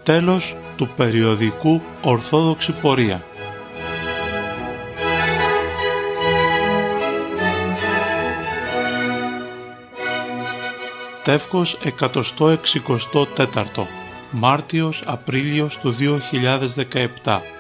Τέλος του περιοδικού Ορθόδοξη Πορεία. Τεύχος 164, Μάρτιος-Απρίλιος του 2017.